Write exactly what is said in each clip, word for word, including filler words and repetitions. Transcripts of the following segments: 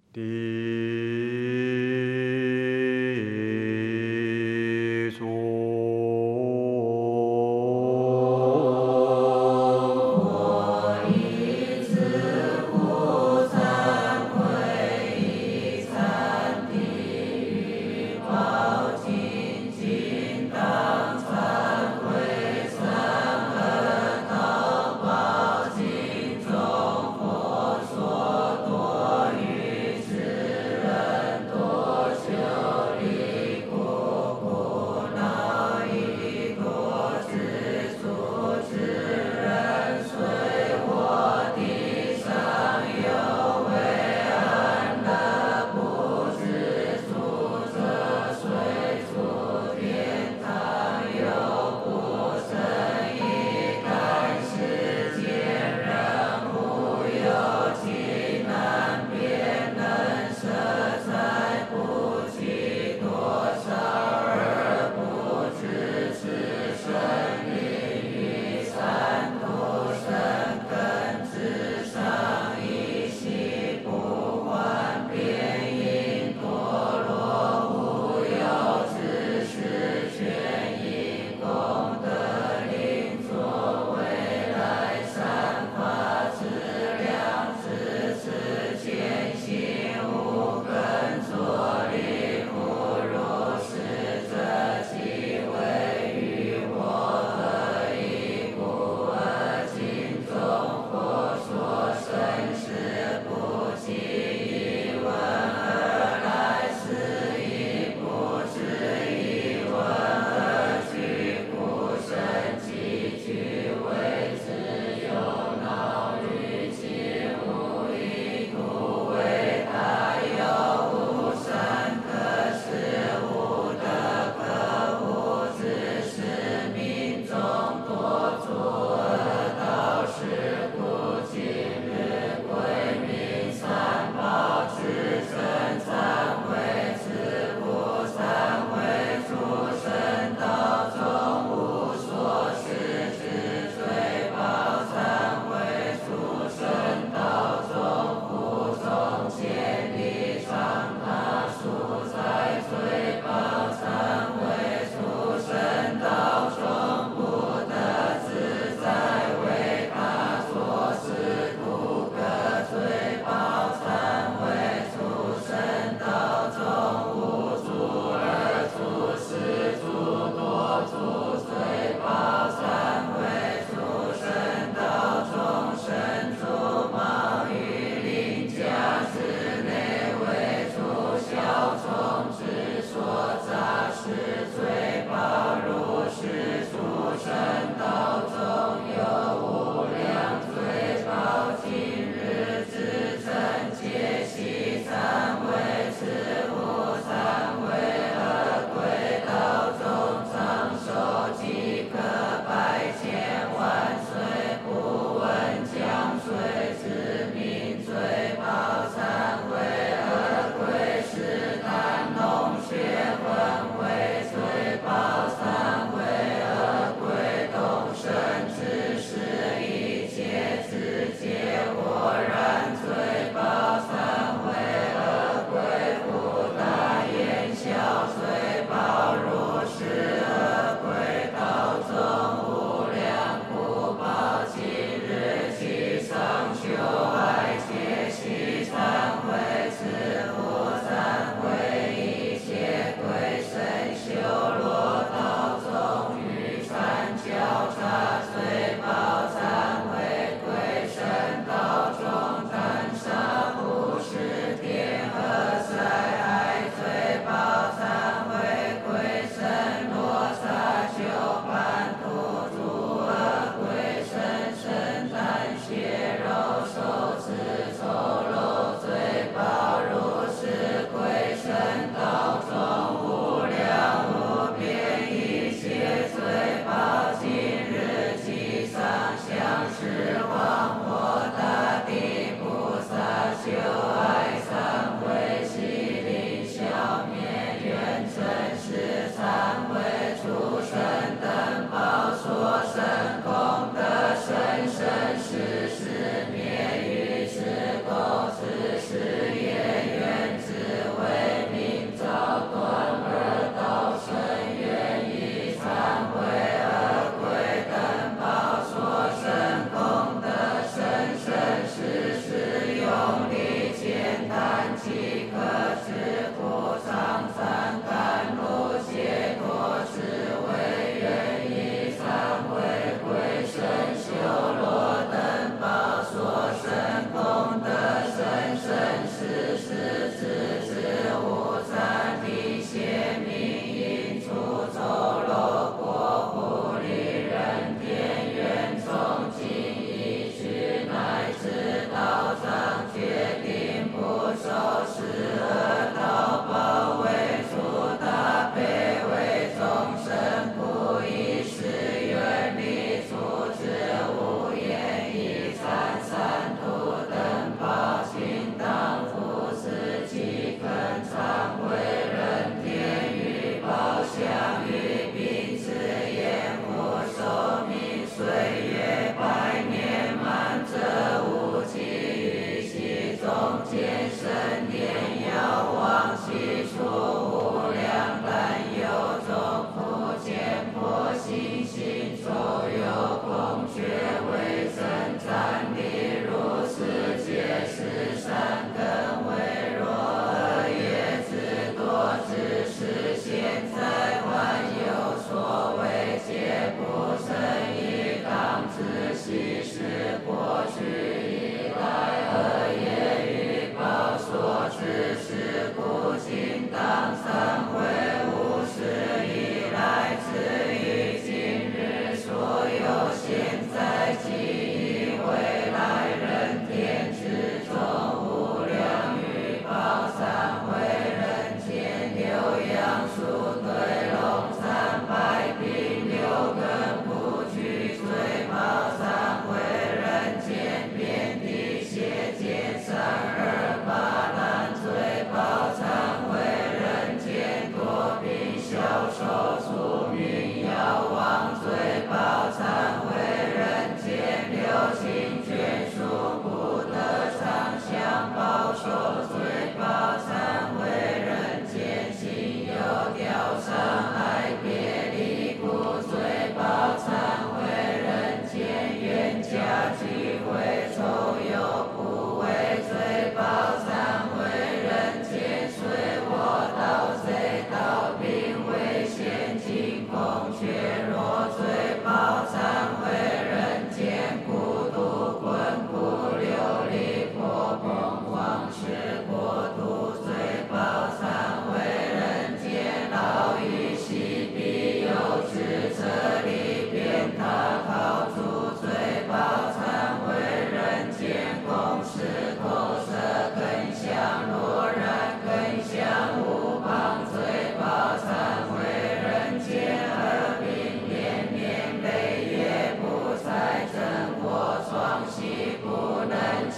地主。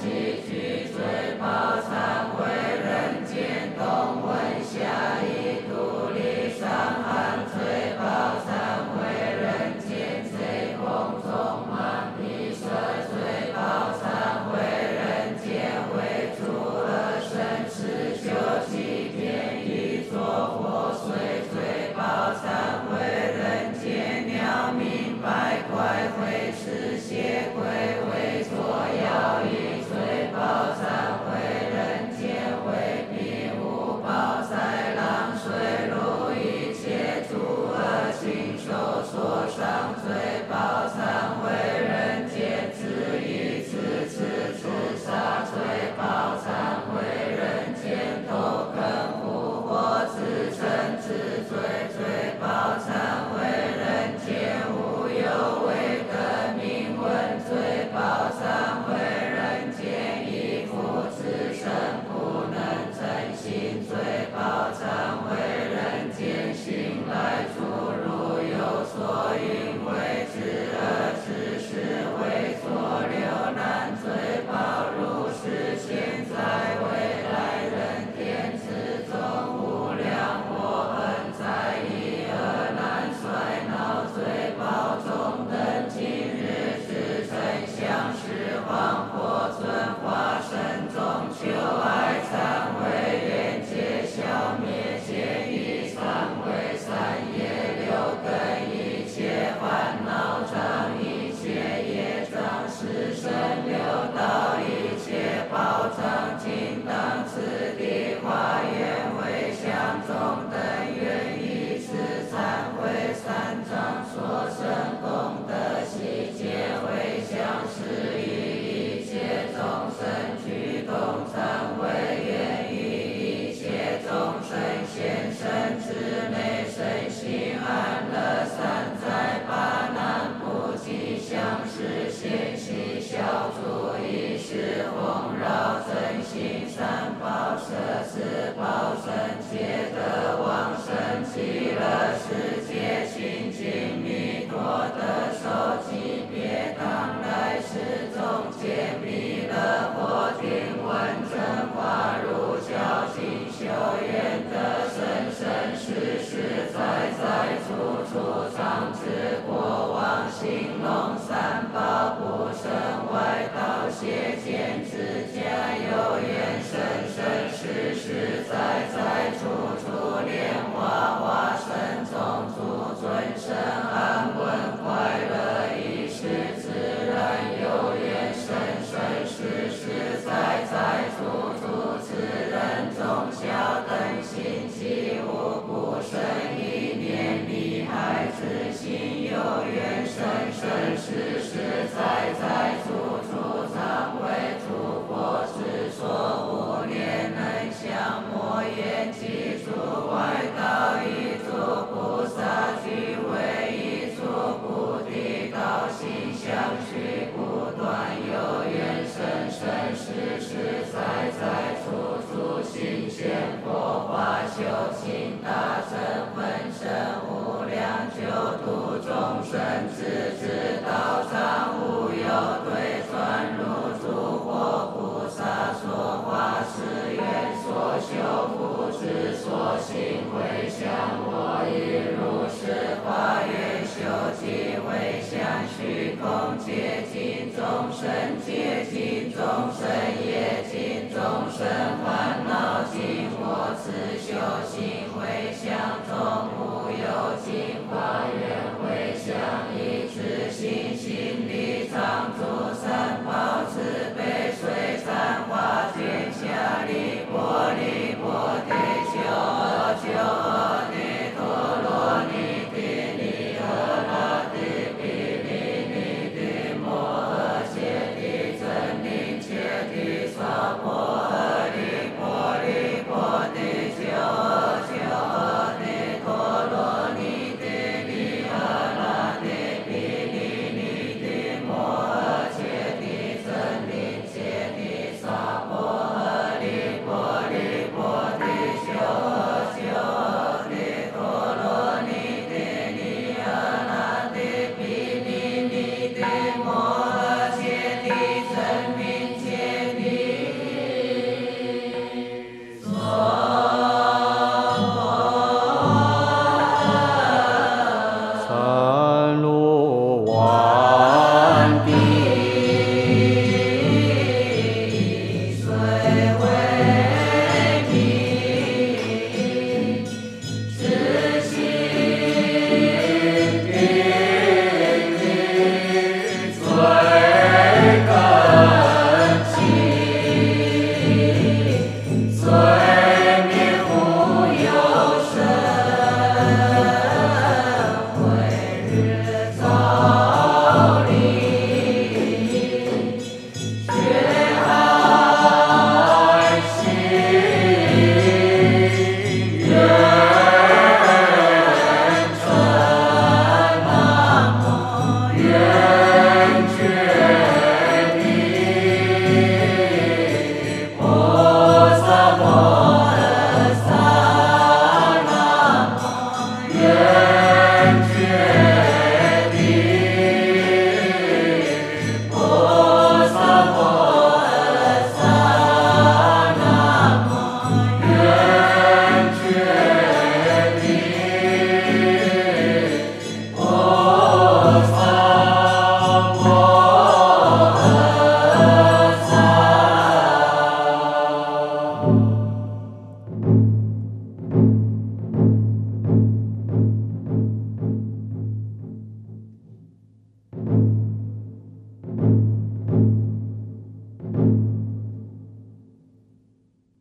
喜具罪报忏悔人间动闻下一独立伤寒罪报忏悔人间贼空中满毗舍罪报忏悔人间为诸恶生持修其便宜作祸随罪报忏悔人间鸟鸣百怪会持邪鬼为作妖异罪报忏悔人间为庇护报豺狼水陆一切诸恶禽兽所伤罪报忏悔人间自缢自持自杀罪报忏悔人间偷垦护火自嗔自罪罪报忏悔人间无有为的名闻罪报忏悔人间依附自身不能诚信罪报忏悔人间信赖诸如有所因为之恶之事为作流难罪报如是现在未来人天之中无量祸恨在一恶难衰恼罪报中等今日之真相是黄火尊化身中求爱忏悔愿界消灭见一忏悔三业六根一切烦恼障一切业障十生六道一切宝藏今当此地化愿为相中等愿以此忏悔三藏所生功德悉皆回向施于一切众生具动忏悔愿于一切众生现身之内身心安乐善哉巴难不吉祥事现息消除一时丰饶真心三宝舍四宝生皆得往生极乐世界清净弥陀得受记别当来世中皆弥勒佛听闻真话如教经修愿得生生世世在在处处常知过往兴隆三宝不生外道邪见之家有缘生生世世在在处处莲花花生中诸尊生安稳快乐一时自然有缘生生世世在在处处自然中小等心起无不生一念离害之心有缘生生世世在在处处常为诸佛之所无念能降魔缘记住外道一诸菩萨具为一诸菩提道心相续不断有缘生生世世在在处处行显佛法修行大乘本身无量救度众生自知道常无有对转入诸佛菩萨所化誓愿所修福之所行回向我亦如是化愿修集回向虚空界尽众生界尽众生业尽众生化